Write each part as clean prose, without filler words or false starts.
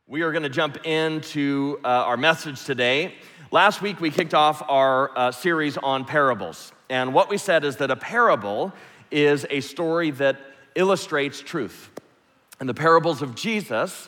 We are going to jump into our message today. Last week, we kicked off our series on parables. And what we said is that a parable is a story that illustrates truth. And the parables of Jesus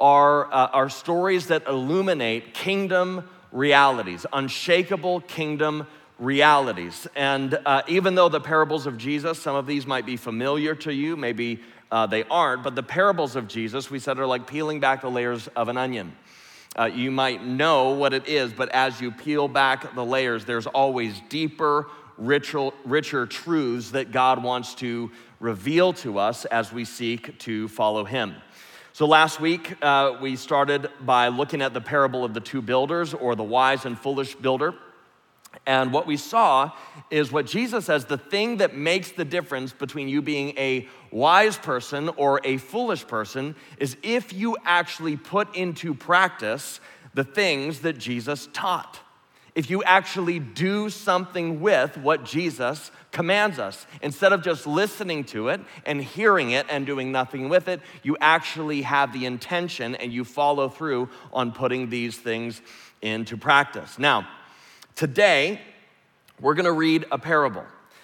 are stories that illuminate kingdom realities, unshakable kingdom realities. And even though the parables of Jesus, some of these might be familiar to you, maybe they aren't, but the parables of Jesus, we said, are like peeling back the layers of an onion. You might know what it is, but as you peel back the layers, there's always deeper, richer truths that God wants to reveal to us as we seek to follow Him. So last week, we started by looking at the parable of the two builders, or the wise and foolish builder. And what we saw is what Jesus says, the thing that makes the difference between you being a wise person or a foolish person is if you actually put into practice the things that Jesus taught. If you actually do something with what Jesus commands us. Instead of just listening to it and hearing it and doing nothing with it, you actually have the intention and you follow through on putting these things into practice. Now, today, we're gonna read a parable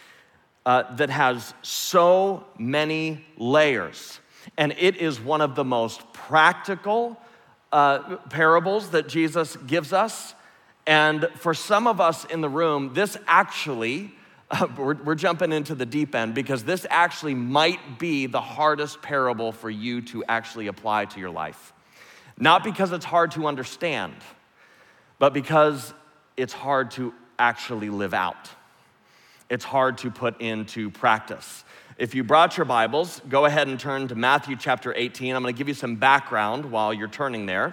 that has so many layers. And it is one of the most practical parables that Jesus gives us. And for some of us in the room, this actually, we're jumping into the deep end because this actually might be the hardest parable for you to actually apply to your life. Not because it's hard to understand, but because it's hard to actually live out. It's hard to put into practice. If you brought your Bibles, go ahead and turn to Matthew chapter 18. I'm gonna give you some background while you're turning there.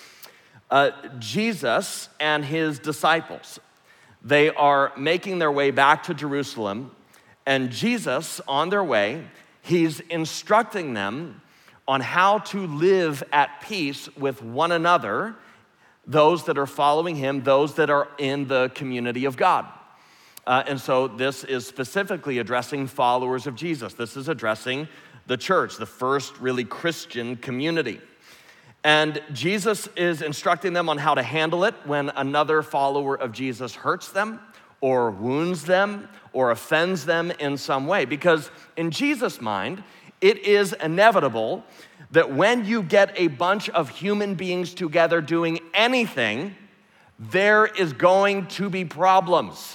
Jesus and his disciples, they are making their way back to Jerusalem, and Jesus, on their way, he's instructing them on how to live at peace with one another, those that are following him, those that are in the community of God. And so this is specifically addressing followers of Jesus. This is addressing the church, the first really Christian community. And Jesus is instructing them on how to handle it when another follower of Jesus hurts them or wounds them or offends them in some way. Because in Jesus' mind, it is inevitable that when you get a bunch of human beings together doing anything, there is going to be problems,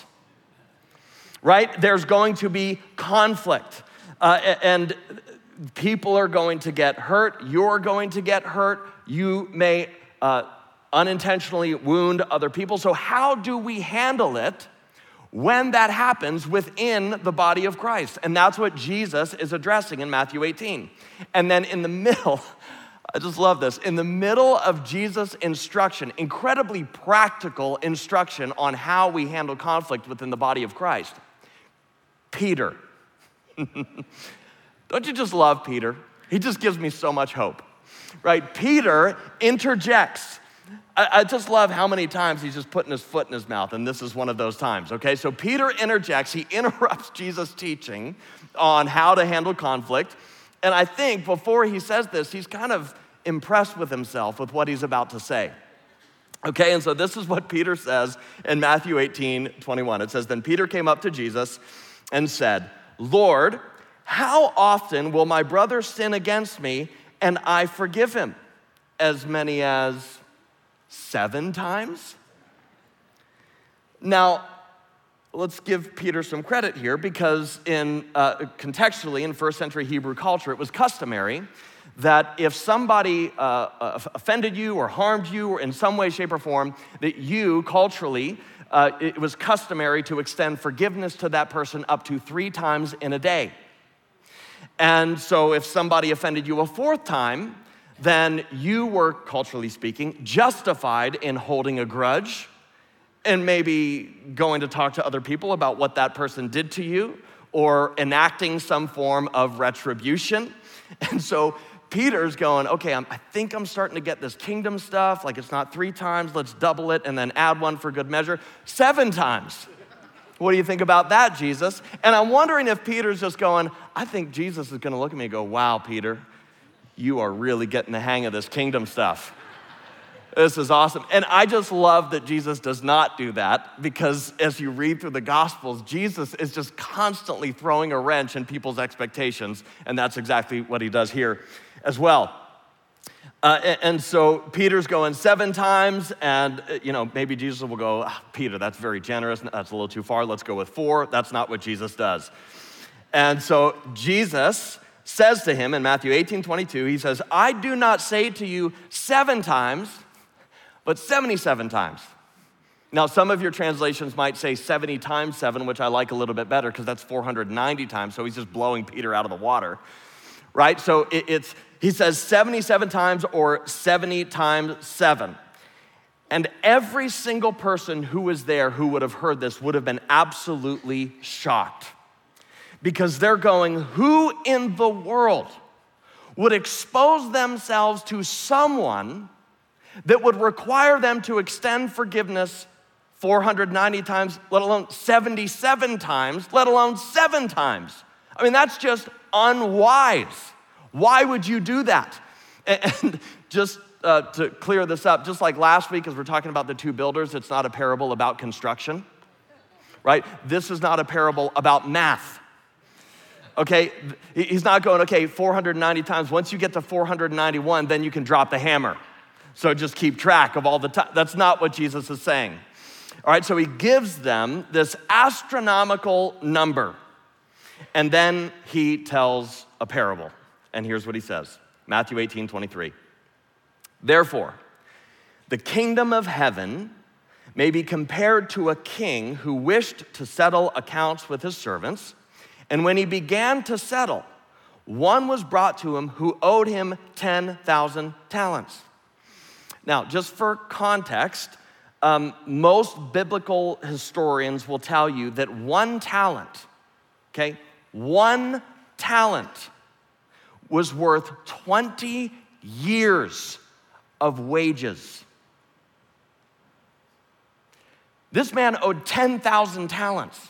right? There's going to be conflict, and people are going to get hurt. You're going to get hurt. You may unintentionally wound other people. So how do we handle it when that happens within the body of Christ? And that's what Jesus is addressing in Matthew 18. And then in the middle, I just love this, in the middle of Jesus' instruction, incredibly practical instruction on how we handle conflict within the body of Christ, Peter. Don't you just love Peter? He just gives me so much hope, right? Peter interjects. I just love how many times he's just putting his foot in his mouth, and this is one of those times, okay? So Peter interjects, he interrupts Jesus' teaching on how to handle conflict, and I think before he says this, he's kind of impressed with himself with what he's about to say. Okay, and so this is what Peter says in Matthew 18:21. It says, "Then Peter came up to Jesus and said, 'Lord, how often will my brother sin against me and I forgive him? As many as 7 times?'" Now, let's give Peter some credit here because contextually in first century Hebrew culture, it was customary that if somebody offended you or harmed you or in some way, shape, or form, that you culturally, it was customary to extend forgiveness to that person up to 3 times in a day. And so if somebody offended you a 4th time, then you were, culturally speaking, justified in holding a grudge and maybe going to talk to other people about what that person did to you or enacting some form of retribution. And so Peter's going, okay, I think I'm starting to get this kingdom stuff. Like, it's not 3 times, let's double it and then add 1 for good measure. 7 times. What do you think about that, Jesus? And I'm wondering if Peter's just going, I think Jesus is gonna look at me and go, wow, Peter, you are really getting the hang of this kingdom stuff. This is awesome. And I just love that Jesus does not do that, because as you read through the Gospels, Jesus is just constantly throwing a wrench in people's expectations, and that's exactly what he does here as well. And so Peter's going 7 times, and maybe Jesus will go, Peter, that's very generous, that's a little too far, let's go with 4. That's not what Jesus does. And so Jesus says to him in Matthew 18:22, he says, I do not say to you 7 times, but 77 times. Now, some of your translations might say 70 times 7, which I like a little bit better, because that's 490 times, so he's just blowing Peter out of the water, right? So he says 77 times or 70 times 7. And every single person who was there who would have heard this would have been absolutely shocked. Because they're going, who in the world would expose themselves to someone that would require them to extend forgiveness 490 times, let alone 77 times, let alone 7 times? I mean, that's just unwise. Why would you do that? And just to clear this up, just like last week as we're talking about the 2 builders, it's not a parable about construction, right? This is not a parable about math. Okay, he's not going, 490 times. Once you get to 491, then you can drop the hammer. So just keep track of all the time. That's not what Jesus is saying. All right, so he gives them this astronomical number. And then he tells a parable. And here's what he says. Matthew 18:23. Therefore, the kingdom of heaven may be compared to a king who wished to settle accounts with his servants. And when he began to settle, one was brought to him who owed him 10,000 talents. Now, just for context, most biblical historians will tell you that 1 talent, 1 talent was worth 20 years of wages. This man owed 10,000 talents.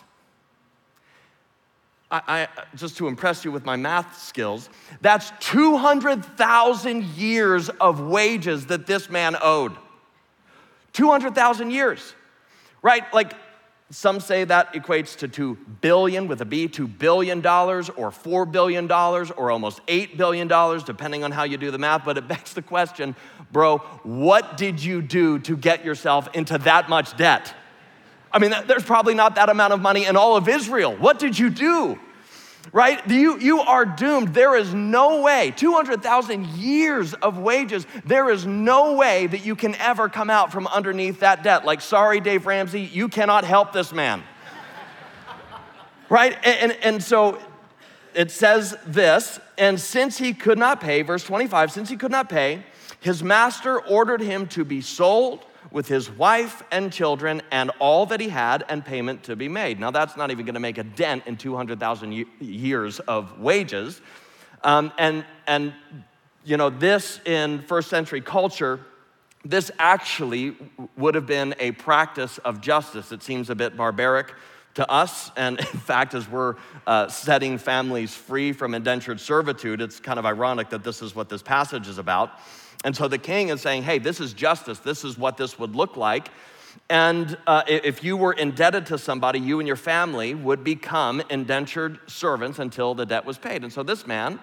I just to impress you with my math skills, that's 200,000 years of wages that this man owed. 200,000 years, right? Like some say that equates to 2 billion with a B, $2 billion or $4 billion or almost $8 billion, depending on how you do the math. But it begs the question, bro, what did you do to get yourself into that much debt? I mean, there's probably not that amount of money in all of Israel. What did you do? Right? You are doomed. There is no way, 200,000 years of wages, there is no way that you can ever come out from underneath that debt. Like, sorry, Dave Ramsey, you cannot help this man. Right? And so it says this, and since he could not pay, verse 25, since he could not pay, his master ordered him to be sold with his wife and children and all that he had, and payment to be made. Now, that's not even gonna make a dent in 200,000 years of wages. And this in first century culture, this actually would have been a practice of justice. It seems a bit barbaric to us. And in fact, as we're setting families free from indentured servitude, it's kind of ironic that this is what this passage is about. And so the king is saying, hey, this is justice. This is what this would look like. And if you were indebted to somebody, you and your family would become indentured servants until the debt was paid. And so this man,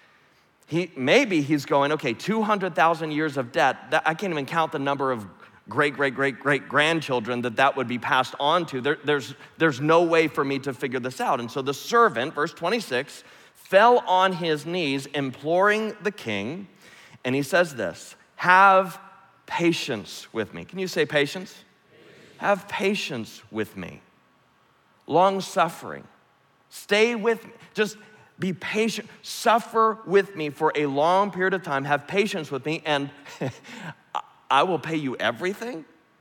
he's going, 200,000 years of debt. I can't even count the number of great-great-great-great-grandchildren that would be passed on to. There's no way for me to figure this out. And so the servant, verse 26, fell on his knees, imploring the king. And he says this, have patience with me. Can you say patience? Have patience with me. Long suffering. Stay with me. Just be patient. Suffer with me for a long period of time. Have patience with me, and I will pay you everything?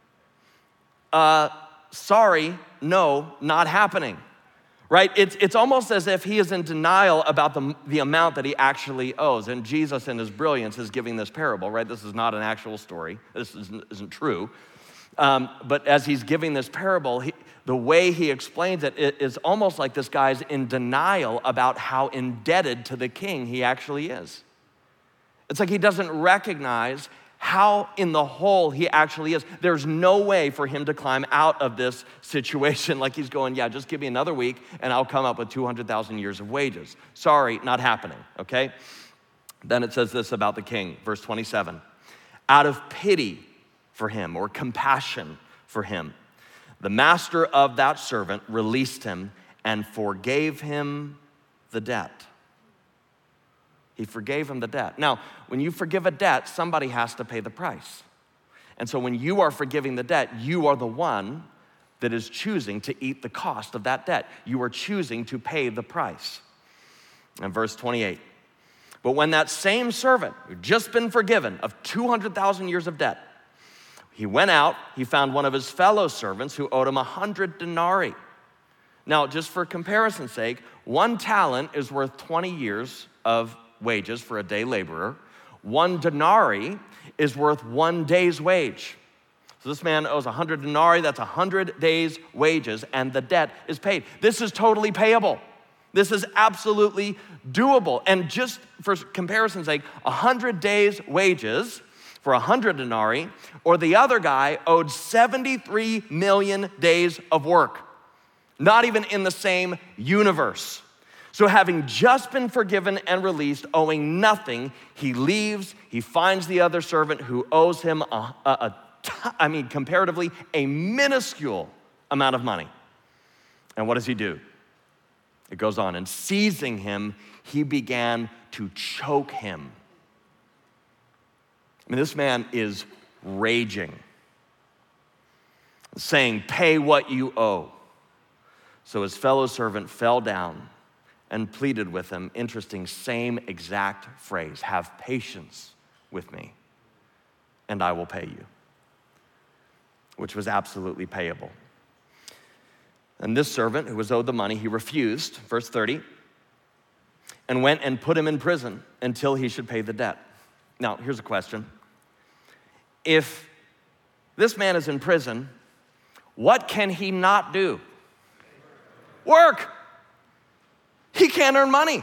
Sorry, no, not happening. Right? It's almost as if he is in denial about the amount that he actually owes. And Jesus, in his brilliance, is giving this parable, right? This is not an actual story. This isn't true. But as he's giving this parable, the way he explains it is almost like this guy's in denial about how indebted to the king he actually is. It's like he doesn't recognize how in the hole he actually is. There's no way for him to climb out of this situation like he's going, yeah, just give me another week and I'll come up with 200,000 years of wages. Sorry, not happening, okay? Then it says this about the king, verse 27. Out of pity for him, or compassion for him, the master of that servant released him and forgave him the debt. He forgave him the debt. Now, when you forgive a debt, somebody has to pay the price. And so when you are forgiving the debt, you are the one that is choosing to eat the cost of that debt. You are choosing to pay the price. And verse 28, but when that same servant who'd just been forgiven of 200,000 years of debt, he went out, he found one of his fellow servants who owed him 100 denarii. Now, just for comparison's sake, 1 talent is worth 20 years of wages for a day laborer. 1 denarii is worth 1 day's wage. So this man owes 100 denarii, that's 100 days' wages, and the debt is paid. This is totally payable. This is absolutely doable. And just for comparison's sake, 100 days' wages for 100 denarii, or the other guy owed 73 million days of work. Not even in the same universe. So having just been forgiven and released, owing nothing, he leaves, he finds the other servant who owes him comparatively, a minuscule amount of money. And what does he do? It goes on, and seizing him, he began to choke him. I mean, this man is raging, saying, pay what you owe. So his fellow servant fell down and pleaded with him. Interesting, same exact phrase, have patience with me, and I will pay you, which was absolutely payable. And this servant who was owed the money, he refused, verse 30, and went and put him in prison until he should pay the debt. Now, here's a question. If this man is in prison, what can he not do? Work. He can't earn money.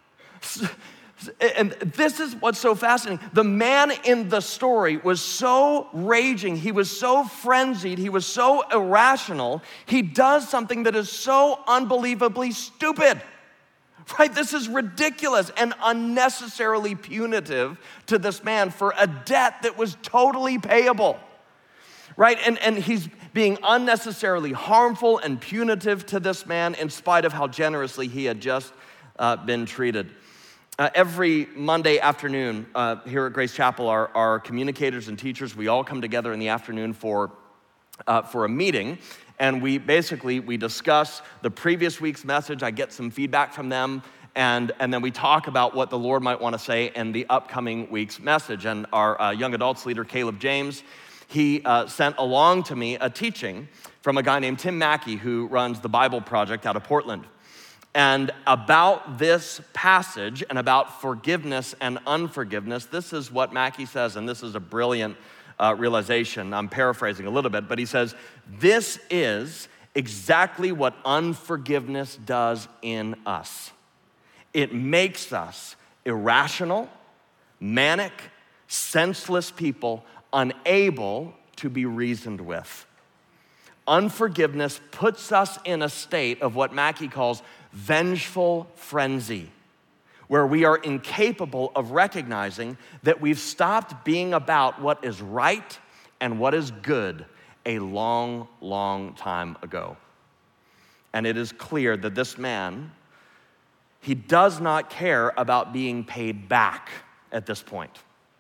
And this is what's so fascinating. The man in the story was so raging, he was so frenzied, he was so irrational, he does something that is so unbelievably stupid. Right? This is ridiculous and unnecessarily punitive to this man for a debt that was totally payable. Right? And he's being unnecessarily harmful and punitive to this man in spite of how generously he had just been treated. Every Monday afternoon here at Grace Chapel, our communicators and teachers, we all come together in the afternoon for a meeting. And we discuss the previous week's message. I get some feedback from them, and then we talk about what the Lord might want to say in the upcoming week's message. And our young adults leader, Caleb James, he sent along to me a teaching from a guy named Tim Mackey, who runs the Bible Project out of Portland. And about this passage and about forgiveness and unforgiveness, this is what Mackey says, and this is a brilliant realization. I'm paraphrasing a little bit, but he says, this is exactly what unforgiveness does in us. It makes us irrational, manic, senseless people, unable to be reasoned with. Unforgiveness puts us in a state of what Mackey calls vengeful frenzy, where we are incapable of recognizing that we've stopped being about what is right and what is good a long, long time ago. And it is clear that this man, he does not care about being paid back at this point.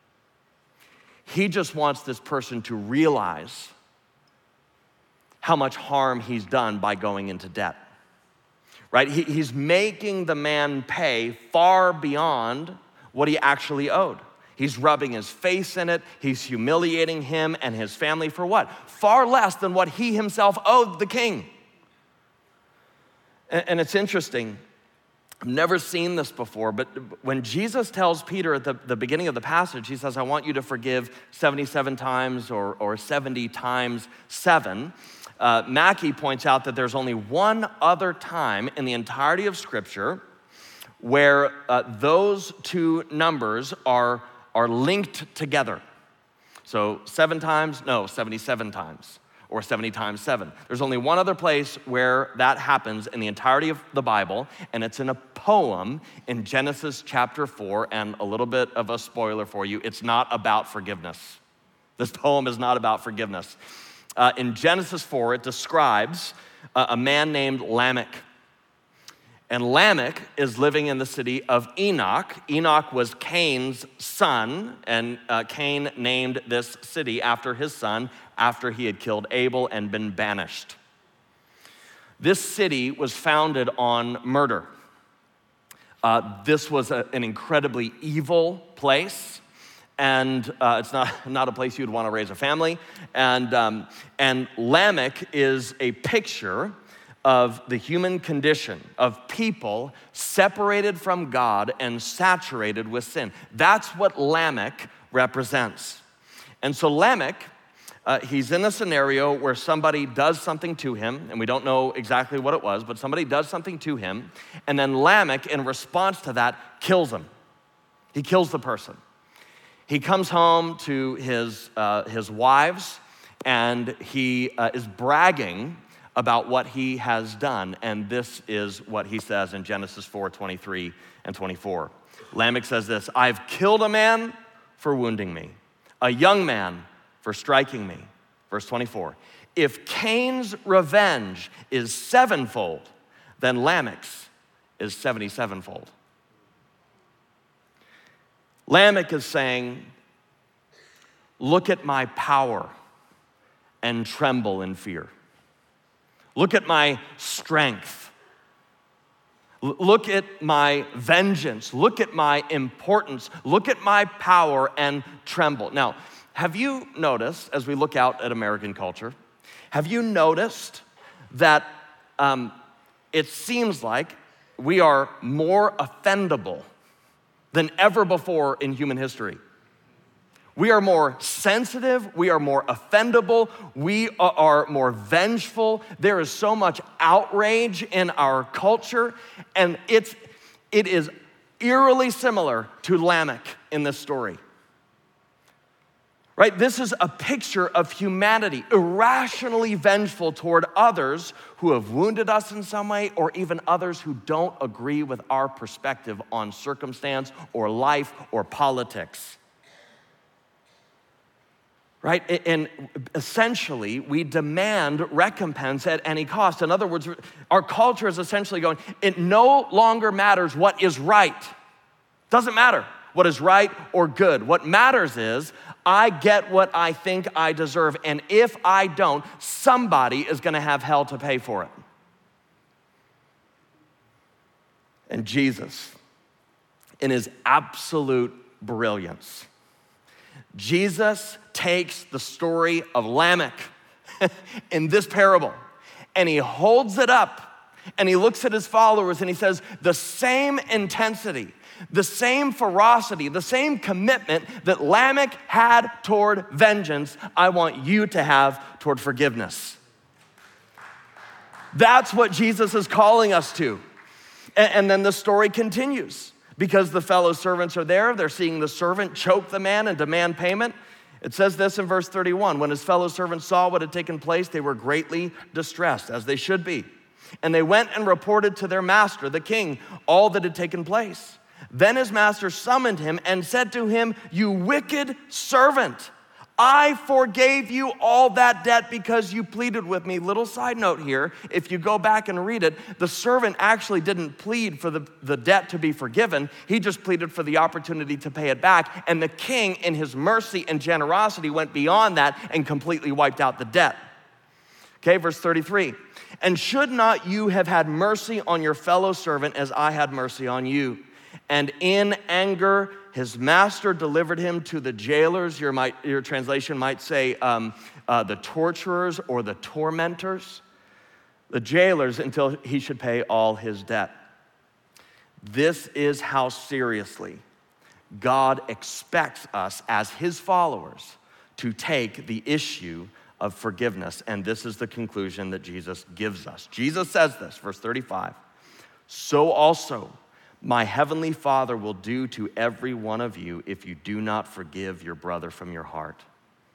He just wants this person to realize how much harm he's done by going into debt. Right? He's making the man pay far beyond what he actually owed. He's rubbing his face in it. He's humiliating him and his family for what? Far less than what he himself owed the king. And it's interesting. I've never seen this before, but when Jesus tells Peter at the beginning of the passage, he says, I want you to forgive 77 times or 70 times 7. Mackey points out that there's only one other time in the entirety of Scripture where those two numbers are linked together. So 7 times? No, 77 times, or 70 times 7. There's only one other place where that happens in the entirety of the Bible, and it's in a poem in Genesis chapter 4, and a little bit of a spoiler for you, it's not about forgiveness. This poem is not about forgiveness. In Genesis 4, it describes a man named Lamech. And Lamech is living in the city of Enoch. Enoch was Cain's son, and Cain named this city after his son after he had killed Abel and been banished. This city was founded on murder. This was an incredibly evil place, and it's not a place you'd want to raise a family. And Lamech is a picture of the human condition, of people separated from God and saturated with sin. That's what Lamech represents. And so Lamech, he's in a scenario where somebody does something to him, and we don't know exactly what it was, but somebody does something to him, and then Lamech, in response to that, kills him. He kills the person. He comes home to his wives, and he is bragging about what he has done, and this is what he says in Genesis 4:23 and 24. Lamech says this, "I've killed a man for wounding me, a young man for striking me." Verse 24, "If Cain's revenge is 7-fold, then Lamech's is 77-fold. Lamech is saying, look at my power and tremble in fear. Look at my strength. Look at my vengeance. Look at my importance. Look at my power and tremble. Now, have you noticed, as we look out at American culture, have you noticed that it seems like we are more offendable than ever before in human history? We are more sensitive, we are more offendable, we are more vengeful. There is so much outrage in our culture, and it is eerily similar to Lamech in this story. Right? This is a picture of humanity, irrationally vengeful toward others who have wounded us in some way, or even others who don't agree with our perspective on circumstance or life or politics. Right? And essentially, we demand recompense at any cost. In other words, our culture is essentially going, it no longer matters what is right. Doesn't matter what is right or good. What matters is I get what I think I deserve, and if I don't, somebody is gonna have hell to pay for it. And Jesus, in his absolute brilliance, Jesus takes the story of Lamech in this parable, and he holds it up, and he looks at his followers, and he says, the same intensity, the same ferocity, the same commitment that Lamech had toward vengeance, I want you to have toward forgiveness. That's what Jesus is calling us to. And then the story continues. Because the fellow servants are there, they're seeing the servant choke the man and demand payment. It says this in verse 31, when his fellow servants saw what had taken place, they were greatly distressed, as they should be. And they went and reported to their master, the king, all that had taken place. Then his master summoned him and said to him, you wicked servant, I forgave you all that debt because you pleaded with me. Little side note here, if you go back and read it, the servant actually didn't plead for the debt to be forgiven. He just pleaded for the opportunity to pay it back. And the king, in his mercy and generosity, went beyond that and completely wiped out the debt. Okay, verse 33. And should not you have had mercy on your fellow servant as I had mercy on you? And in anger, his master delivered him to the jailers. Your translation might say the torturers or the tormentors, the jailers, until he should pay all his debt. This is how seriously God expects us as his followers to take the issue of forgiveness. And this is the conclusion that Jesus gives us. Jesus says this, verse 35, so also my heavenly Father will do to every one of you if you do not forgive your brother from your heart.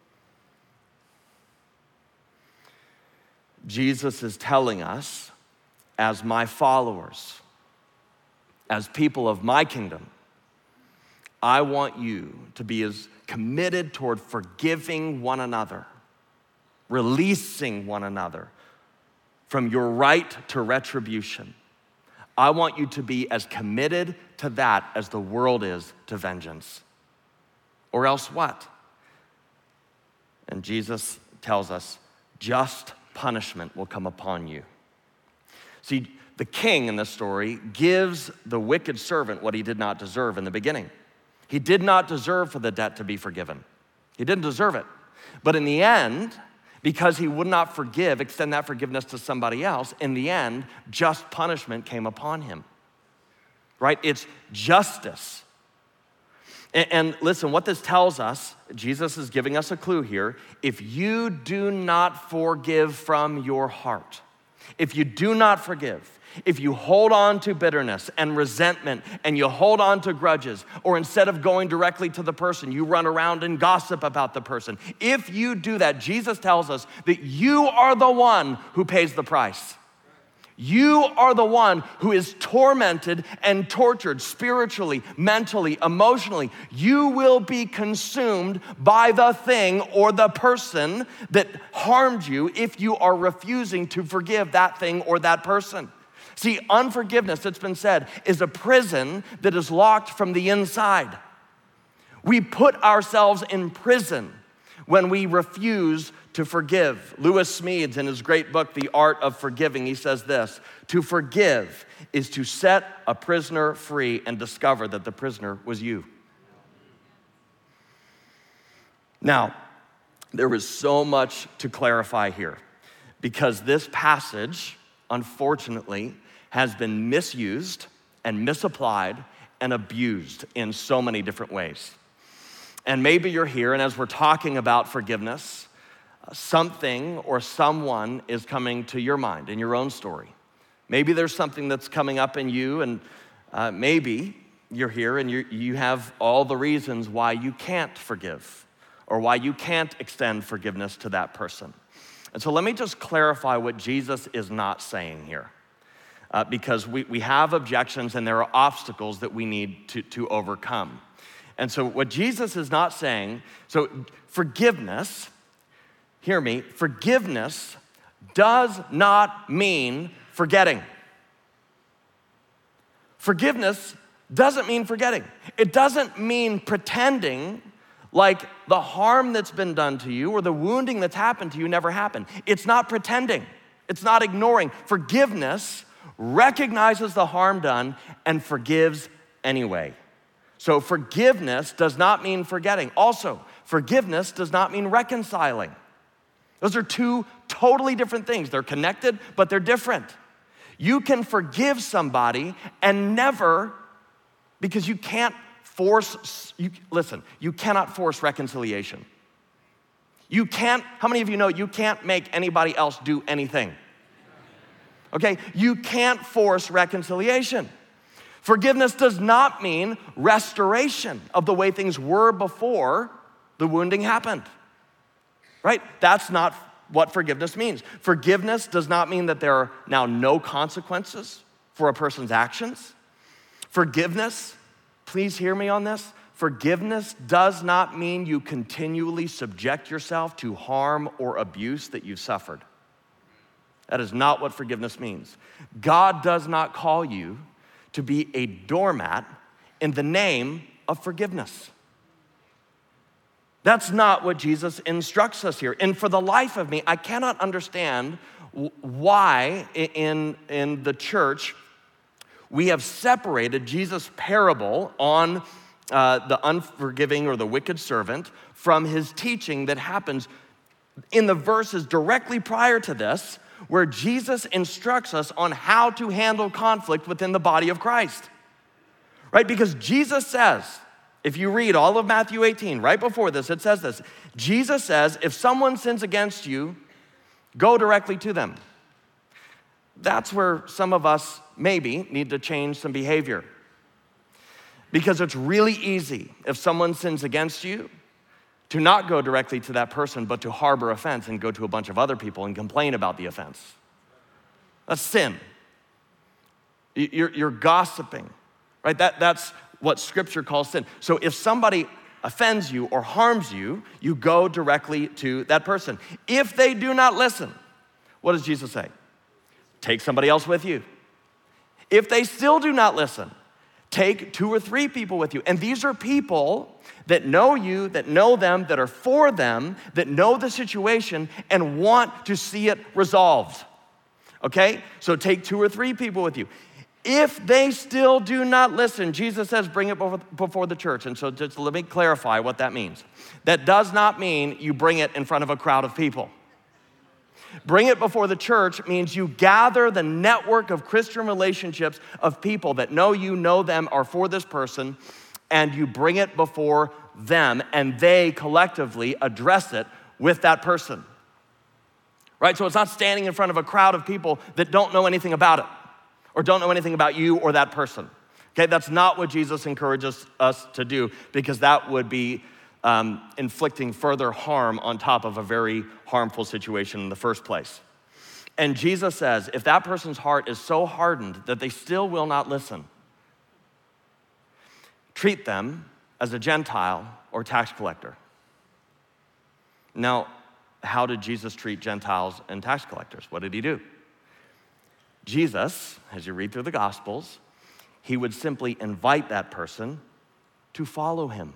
Jesus is telling us, as my followers, as people of my kingdom, I want you to be as committed toward forgiving one another, releasing one another from your right to retribution. I want you to be as committed to that as the world is to vengeance. Or else what? And Jesus tells us, just punishment will come upon you. See, the king in this story gives the wicked servant what he did not deserve in the beginning. He did not deserve for the debt to be forgiven. He didn't deserve it. But in the end, because he would not forgive, extend that forgiveness to somebody else, in the end, just punishment came upon him. Right? It's justice. And listen, what this tells us, Jesus is giving us a clue here. If you do not forgive from your heart, if you do not forgive, if you hold on to bitterness and resentment and you hold on to grudges, or instead of going directly to the person, you run around and gossip about the person. If you do that, Jesus tells us that you are the one who pays the price. You are the one who is tormented and tortured spiritually, mentally, emotionally. You will be consumed by the thing or the person that harmed you if you are refusing to forgive that thing or that person. See, unforgiveness, it's been said, is a prison that is locked from the inside. We put ourselves in prison when we refuse to forgive. Lewis Smedes, in his great book, The Art of Forgiving, he says this: to forgive is to set a prisoner free and discover that the prisoner was you. Now, there is so much to clarify here because this passage, unfortunately, has been misused and misapplied and abused in so many different ways. And maybe you're here, and as we're talking about forgiveness, something or someone is coming to your mind in your own story. Maybe there's something that's coming up in you, and maybe you're here and you have all the reasons why you can't forgive or why you can't extend forgiveness to that person. And so let me just clarify what Jesus is not saying here. Because we have objections and there are obstacles that we need to overcome. And so what Jesus is not saying, so forgiveness, hear me, forgiveness does not mean forgetting. Forgiveness doesn't mean forgetting. It doesn't mean pretending like the harm that's been done to you or the wounding that's happened to you never happened. It's not pretending. It's not ignoring. Forgiveness recognizes the harm done and forgives anyway. So forgiveness does not mean forgetting. Also, forgiveness does not mean reconciling. Those are two totally different things. They're connected, but they're different. You can forgive somebody and never, because you can't force, you cannot force reconciliation. You can't, how many of you know you can't make anybody else do anything? Okay, you can't force reconciliation. Forgiveness does not mean restoration of the way things were before the wounding happened, right? That's not what forgiveness means. Forgiveness does not mean that there are now no consequences for a person's actions. Forgiveness, please hear me on this, forgiveness does not mean you continually subject yourself to harm or abuse that you've suffered. That is not what forgiveness means. God does not call you to be a doormat in the name of forgiveness. That's not what Jesus instructs us here. And for the life of me, I cannot understand why in the church we have separated Jesus' parable on the unforgiving or the wicked servant from his teaching that happens in the verses directly prior to this, where Jesus instructs us on how to handle conflict within the body of Christ, right? Because Jesus says, if you read all of Matthew 18, right before this, it says this. Jesus says, if someone sins against you, go directly to them. That's where some of us maybe need to change some behavior. Because it's really easy if someone sins against you to not go directly to that person, but to harbor offense and go to a bunch of other people and complain about the offense. That's sin. You're gossiping, right? That's what Scripture calls sin. So if somebody offends you or harms you, you go directly to that person. If they do not listen, what does Jesus say? Take somebody else with you. If they still do not listen, take 2 or 3 people with you. And these are people that know you, that know them, that are for them, that know the situation and want to see it resolved. Okay? So take 2 or 3 people with you. If they still do not listen, Jesus says, bring it before the church. And so just let me clarify what that means. That does not mean you bring it in front of a crowd of people. Bring it before the church means you gather the network of Christian relationships of people that know you, know them, are for this person, and you bring it before them, and they collectively address it with that person. Right? So it's not standing in front of a crowd of people that don't know anything about it, or don't know anything about you or that person. Okay, that's not what Jesus encourages us to do, because that would be inflicting further harm on top of a very harmful situation in the first place. And Jesus says, if that person's heart is so hardened that they still will not listen, treat them as a Gentile or tax collector. Now, how did Jesus treat Gentiles and tax collectors? What did he do? Jesus, as you read through the Gospels, he would simply invite that person to follow him.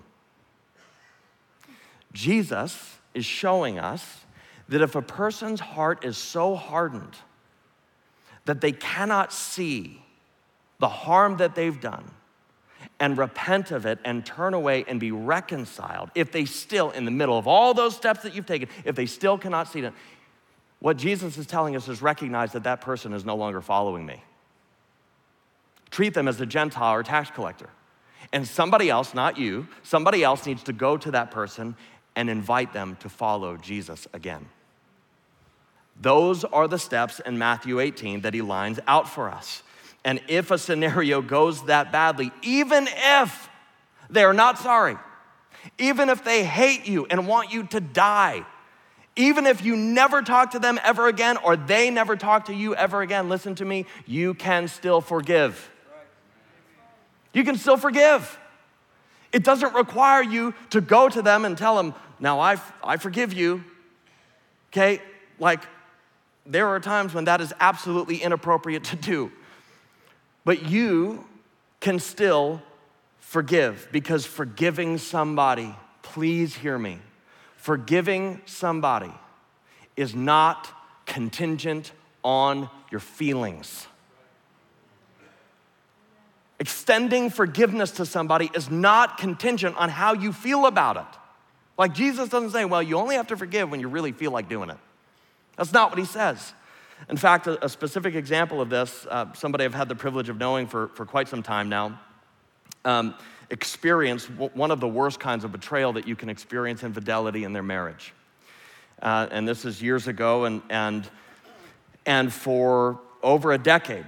Jesus is showing us that if a person's heart is so hardened that they cannot see the harm that they've done and repent of it and turn away and be reconciled, if they still, in the middle of all those steps that you've taken, if they still cannot see it, what Jesus is telling us is recognize that that person is no longer following me. Treat them as a Gentile or tax collector. And somebody else, not you, somebody else needs to go to that person and invite them to follow Jesus again. Those are the steps in Matthew 18 that he lines out for us. And if a scenario goes that badly, even if they're not sorry, even if they hate you and want you to die, even if you never talk to them ever again or they never talk to you ever again, listen to me, you can still forgive. You can still forgive. It doesn't require you to go to them and tell them, now I forgive you, okay? Like, there are times when that is absolutely inappropriate to do. But you can still forgive, because forgiving somebody, please hear me, forgiving somebody is not contingent on your feelings. Extending forgiveness to somebody is not contingent on how you feel about it. Like, Jesus doesn't say, well, you only have to forgive when you really feel like doing it. That's not what he says. In fact, a specific example of this, somebody I've had the privilege of knowing for quite some time now, experienced one of the worst kinds of betrayal that you can experience, infidelity in their marriage. And this is years ago, and for over a decade,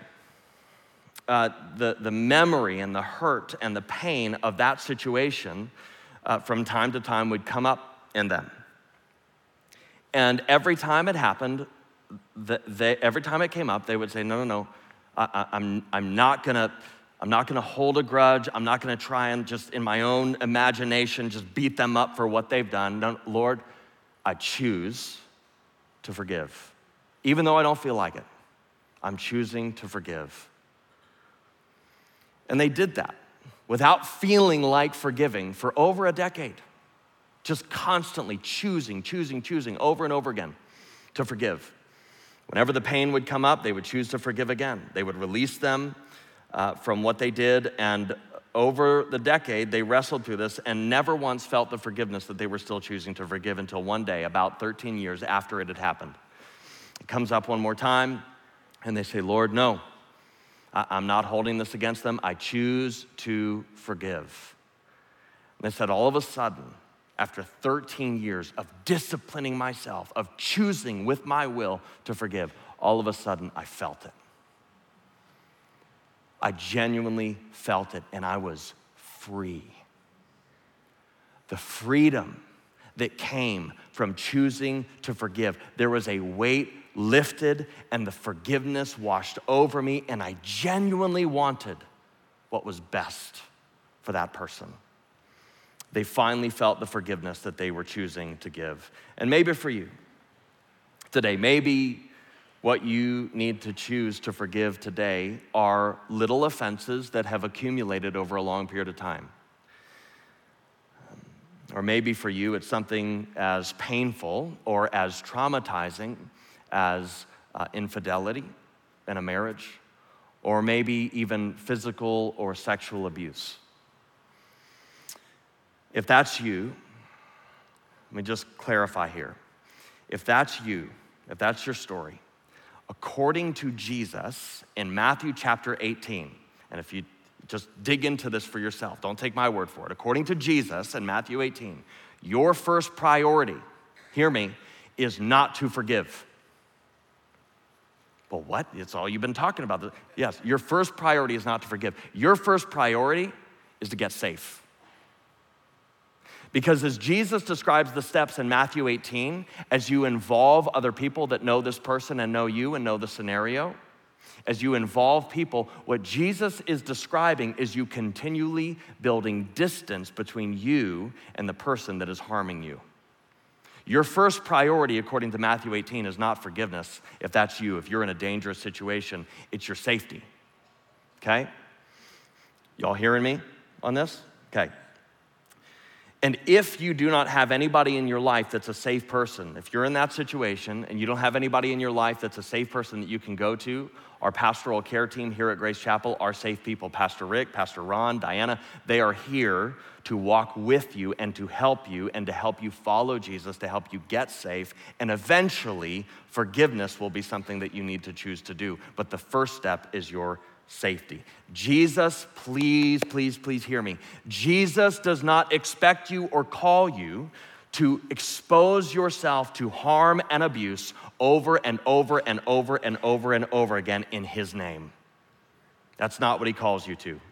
the memory and the hurt and the pain of that situation from time to time would come up in them. And every time it happened, every time it came up, they would say, no, I'm not gonna hold a grudge. I'm not gonna try and just in my own imagination just beat them up for what they've done. No, Lord, I choose to forgive. Even though I don't feel like it, I'm choosing to forgive. And they did that without feeling like forgiving for over a decade, just constantly choosing over and over again to forgive. Whenever the pain would come up, they would choose to forgive again. They would release them from what they did, and over the decade, they wrestled through this and never once felt the forgiveness that they were still choosing to forgive until one day, about 13 years after it had happened. It comes up one more time, and they say, Lord, no, I'm not holding this against them. I choose to forgive. And they said, all of a sudden, after 13 years of disciplining myself, of choosing with my will to forgive, all of a sudden I felt it. I genuinely felt it, and I was free. The freedom that came from choosing to forgive. There was a weight lifted and the forgiveness washed over me, and I genuinely wanted what was best for that person. They finally felt the forgiveness that they were choosing to give. And maybe for you today, maybe what you need to choose to forgive today are little offenses that have accumulated over a long period of time. Or maybe for you, it's something as painful or as traumatizing as infidelity in a marriage, or maybe even physical or sexual abuse. If that's you, let me just clarify here. If that's you, if that's your story, according to Jesus in Matthew chapter 18, and if you just dig into this for yourself, don't take my word for it. According to Jesus in Matthew 18, your first priority, hear me, is not to forgive. Well, what? It's all you've been talking about. Yes, your first priority is not to forgive. Your first priority is to get safe. Because as Jesus describes the steps in Matthew 18, as you involve other people that know this person and know you and know the scenario, as you involve people, what Jesus is describing is you continually building distance between you and the person that is harming you. Your first priority, according to Matthew 18, is not forgiveness. If that's you, if you're in a dangerous situation, it's your safety, okay? Y'all hearing me on this? Okay. And if you do not have anybody in your life that's a safe person, if you're in that situation and you don't have anybody in your life that's a safe person that you can go to, our pastoral care team here at Grace Chapel are safe people. Pastor Rick, Pastor Ron, Diana, they are here to walk with you and to help you follow Jesus, to help you get safe. And eventually, forgiveness will be something that you need to choose to do. But the first step is your safety. Jesus, please, please, please hear me. Jesus does not expect you or call you to expose yourself to harm and abuse over and over and over and over and over again in his name. That's not what he calls you to.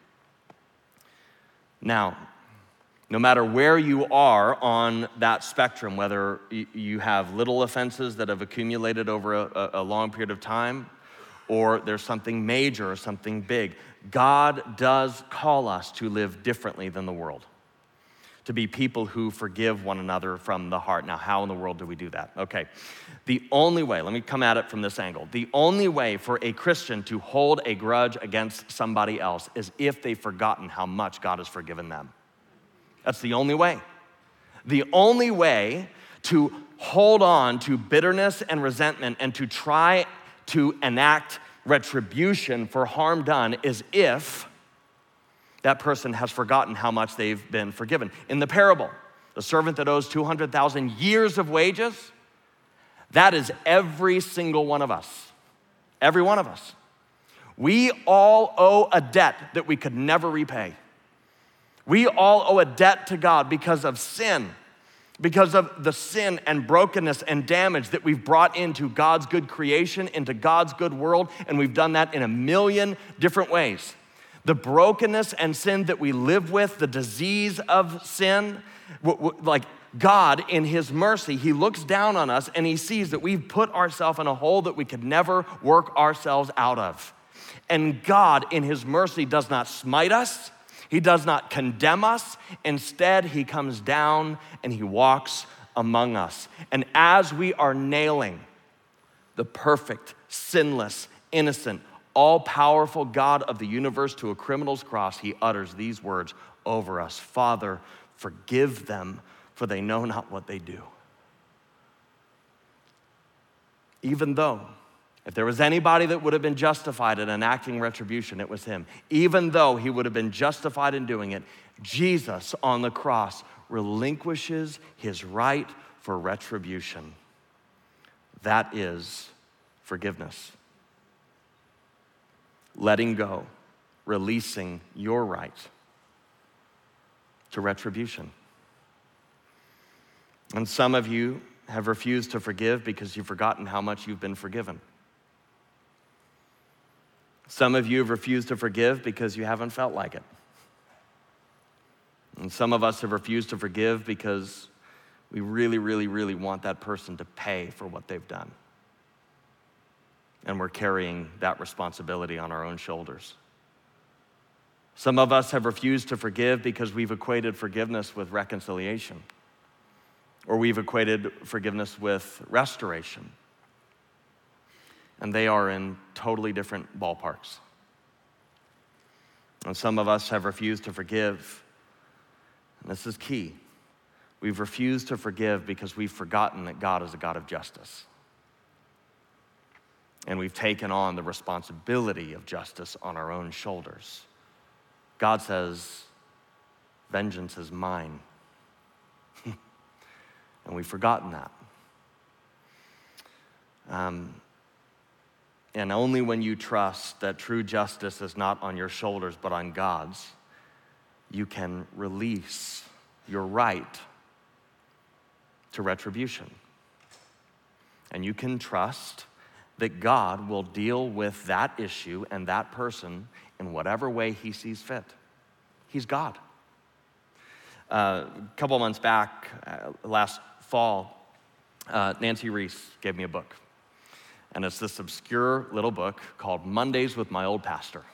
Now, no matter where you are on that spectrum, whether you have little offenses that have accumulated over a long period of time, or there's something major or something big, God does call us to live differently than the world, to be people who forgive one another from the heart. Now, how in the world do we do that? Okay, the only way, let me come at it from this angle. The only way for a Christian to hold a grudge against somebody else is if they've forgotten how much God has forgiven them. That's the only way. The only way to hold on to bitterness and resentment and to try to enact retribution for harm done is if that person has forgotten how much they've been forgiven. In the parable, the servant that owes 200,000 years of wages, that is every single one of us. Every one of us. We all owe a debt that we could never repay. We all owe a debt to God because of sin, because of the sin and brokenness and damage that we've brought into God's good creation, into God's good world, and we've done that in a million different ways. The brokenness and sin that we live with, the disease of sin, like God in his mercy, he looks down on us and he sees that we've put ourselves in a hole that we could never work ourselves out of. And God in his mercy does not smite us. He does not condemn us. Instead, he comes down and he walks among us. And as we are nailing the perfect, sinless, innocent, all-powerful God of the universe to a criminal's cross, he utters these words over us: Father, forgive them, for they know not what they do. Even though, if there was anybody that would have been justified in enacting retribution, it was him. Even though he would have been justified in doing it, Jesus on the cross relinquishes his right for retribution. That is forgiveness. Letting go, releasing your right to retribution. And some of you have refused to forgive because you've forgotten how much you've been forgiven. Some of you have refused to forgive because you haven't felt like it. And some of us have refused to forgive because we really, really, really want that person to pay for what they've done. And we're carrying that responsibility on our own shoulders. Some of us have refused to forgive because we've equated forgiveness with reconciliation, or we've equated forgiveness with restoration. And they are in totally different ballparks. And some of us have refused to forgive, and this is key. We've refused to forgive because we've forgotten that God is a God of justice. And we've taken on the responsibility of justice on our own shoulders. God says, vengeance is mine. And we've forgotten that. And only when you trust that true justice is not on your shoulders but on God's, you can release your right to retribution. And you can trust that God will deal with that issue and that person in whatever way he sees fit. He's God. A couple months back, last fall, Nancy Reese gave me a book. And it's this obscure little book called Mondays with My Old Pastor.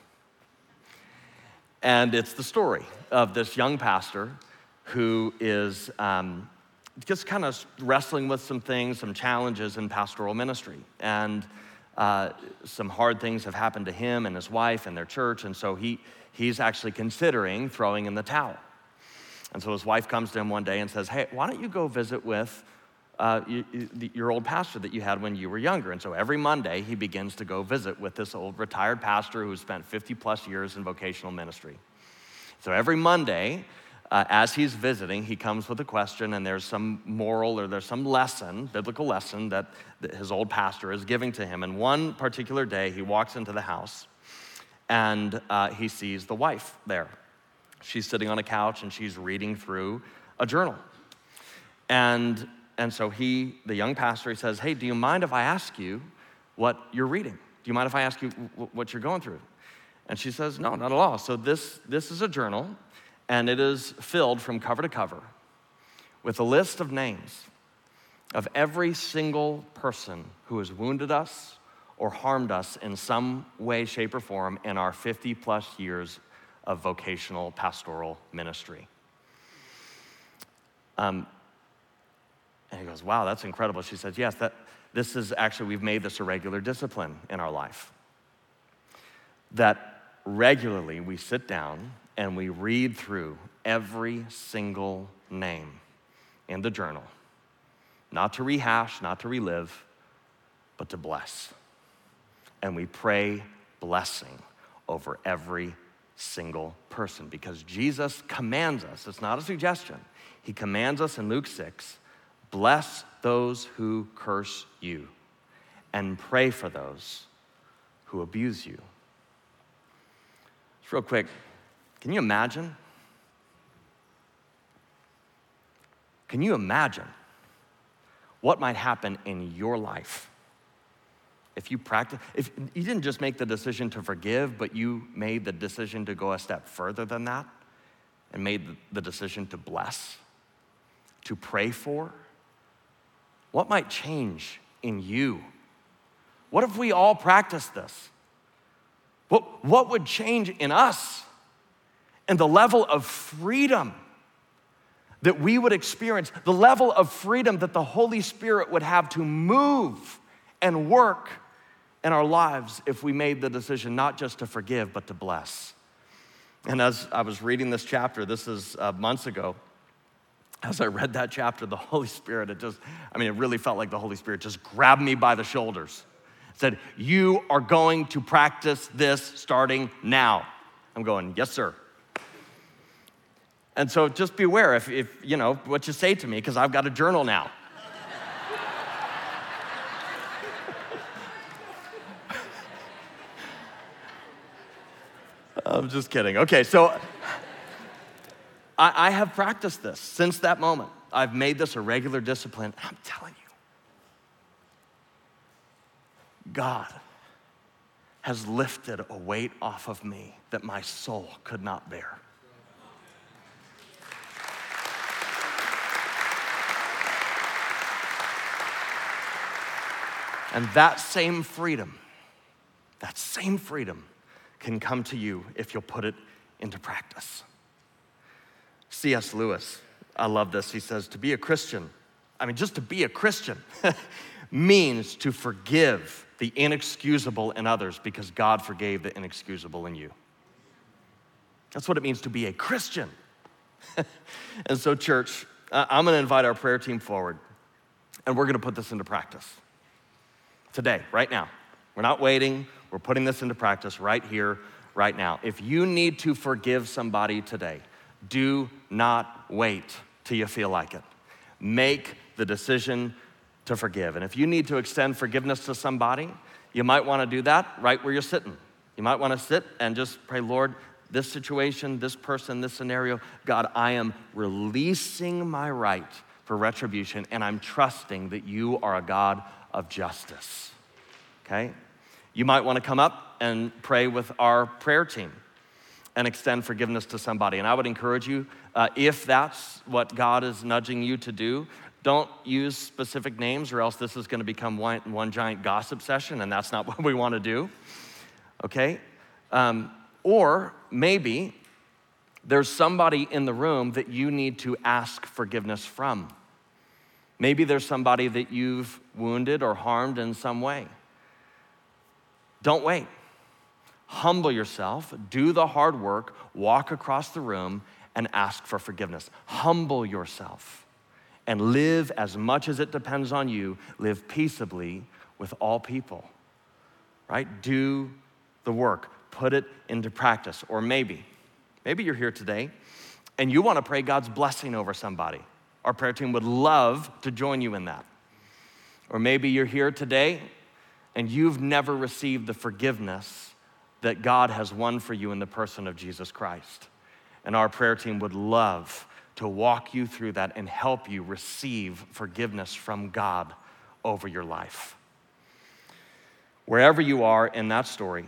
And it's the story of this young pastor who is just kind of wrestling with some things, some challenges in pastoral ministry. And some hard things have happened to him and his wife and their church, and so he's actually considering throwing in the towel. And so his wife comes to him one day and says, hey, why don't you go visit with your old pastor that you had when you were younger? And so every Monday, he begins to go visit with this old retired pastor who spent 50 plus years in vocational ministry. So every Monday, as he's visiting, he comes with a question, and there's some moral or there's some lesson, biblical lesson that his old pastor is giving to him. And one particular day, he walks into the house, and he sees the wife there. She's sitting on a couch, and she's reading through a journal. And so the young pastor, he says, hey, do you mind if I ask you what you're reading? Do you mind if I ask you what you're going through? And she says, no, not at all. So this is a journal, and it is filled from cover to cover with a list of names of every single person who has wounded us or harmed us in some way, shape, or form in our 50 plus years of vocational pastoral ministry. And he goes, wow, that's incredible. She says, yes, this is actually, we've made this a regular discipline in our life. That regularly we sit down and we read through every single name in the journal, not to rehash, not to relive, but to bless. And we pray blessing over every single person because Jesus commands us, it's not a suggestion, he commands us in Luke 6, bless those who curse you and pray for those who abuse you. Just real quick, can you imagine? Can you imagine what might happen in your life if you didn't just make the decision to forgive, but you made the decision to go a step further than that and made the decision to bless, to pray for? What might change in you? What if we all practiced this? What would change in us? And the level of freedom that we would experience, the level of freedom that the Holy Spirit would have to move and work in our lives if we made the decision not just to forgive, but to bless. And as I was reading this chapter, this is months ago, as I read that chapter, the Holy Spirit, it really felt like the Holy Spirit just grabbed me by the shoulders. Said, you are going to practice this starting now. I'm going, yes, sir. And so just beware if you know what you say to me, because I've got a journal now. I'm just kidding. Okay, so I have practiced this since that moment. I've made this a regular discipline. I'm telling you, God has lifted a weight off of me that my soul could not bear. And that same freedom can come to you if you'll put it into practice. C.S. Lewis, I love this. He says, to be a Christian, just to be a Christian means to forgive the inexcusable in others because God forgave the inexcusable in you. That's what it means to be a Christian. And so, church, I'm gonna invite our prayer team forward, and we're gonna put this into practice. Today, right now. We're not waiting, we're putting this into practice right here, right now. If you need to forgive somebody today, do not wait till you feel like it. Make the decision to forgive. And if you need to extend forgiveness to somebody, you might wanna do that right where you're sitting. You might wanna sit and just pray, Lord, this situation, this person, this scenario, God, I am releasing my right for retribution, and I'm trusting that you are a God of justice, okay? You might wanna come up and pray with our prayer team and extend forgiveness to somebody. And I would encourage you, if that's what God is nudging you to do, don't use specific names or else this is gonna become one giant gossip session, and that's not what we wanna do, okay? Or maybe there's somebody in the room that you need to ask forgiveness from. Maybe there's somebody that you've wounded or harmed in some way. Don't wait. Humble yourself, do the hard work, walk across the room and ask for forgiveness. Humble yourself and live as much as it depends on you, live peaceably with all people, right? Do the work, put it into practice. Or maybe you're here today and you wanna pray God's blessing over somebody. Our prayer team would love to join you in that. Or maybe you're here today and you've never received the forgiveness that God has won for you in the person of Jesus Christ. And our prayer team would love to walk you through that and help you receive forgiveness from God over your life. Wherever you are in that story,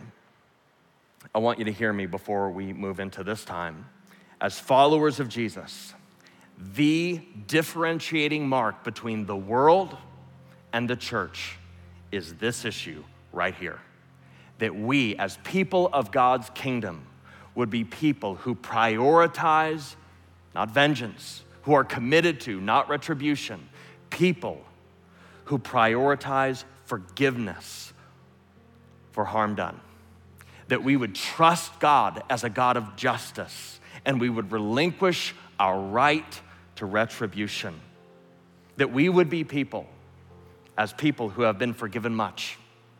I want you to hear me before we move into this time. As followers of Jesus, the differentiating mark between the world and the church is this issue right here. That we, as people of God's kingdom, would be people who prioritize, not vengeance, who are committed to, not retribution, people who prioritize forgiveness for harm done. That we would trust God as a God of justice, and we would relinquish our right to retribution. That we would be people, as people who have been forgiven much,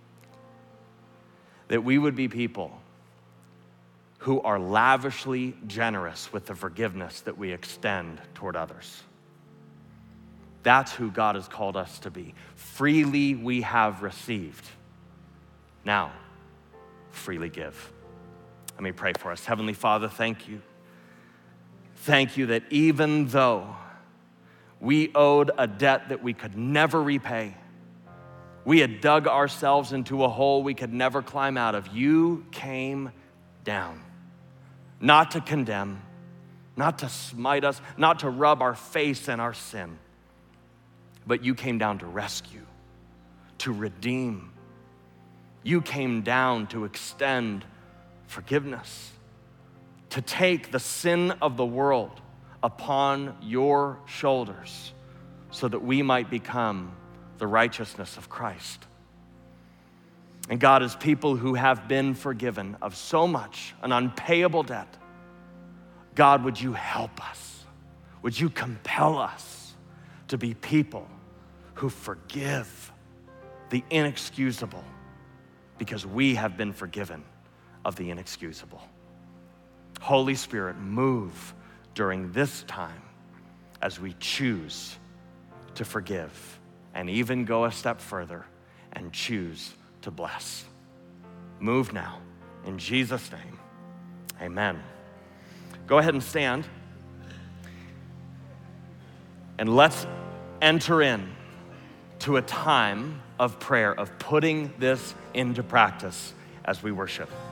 that we would be people who are lavishly generous with the forgiveness that we extend toward others. That's who God has called us to be. Freely we have received. Now, freely give. Let me pray for us. Heavenly Father, thank you. Thank you that even though we owed a debt that we could never repay, we had dug ourselves into a hole we could never climb out of, you came down, not to condemn, not to smite us, not to rub our face in our sin, but you came down to rescue, to redeem. You came down to extend forgiveness, to take the sin of the world upon your shoulders so that we might become the righteousness of Christ. And God, as people who have been forgiven of so much, an unpayable debt, God, would you help us? Would you compel us to be people who forgive the inexcusable because we have been forgiven of the inexcusable? Holy Spirit, move during this time as we choose to forgive and even go a step further and choose to bless. Move now. In Jesus' name, amen. Go ahead and stand. And let's enter in to a time of prayer, of putting this into practice as we worship.